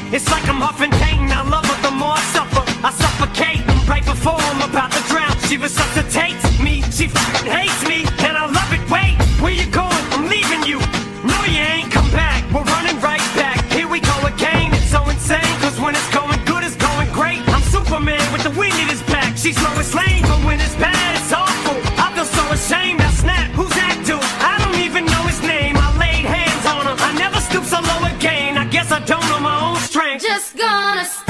It's like I'm huffing pain. I love her the more I suffer. I suffocate right before I'm about to drown. She resuscitates me, she fucking hates me, and I love it. Wait, where you going? I'm leaving you. No, you ain't come back. We're running right back. Here we go again. It's so insane, cause when it's going good, it's going great. I'm Superman with the wind in his back. She's Lois Lane, but when it's bad, it's awful. I feel so ashamed. I snap. Who's that dude? I don't even know his name. I laid hands on him. I never stoop so low again. I guess I don't know my own strength. Just gonna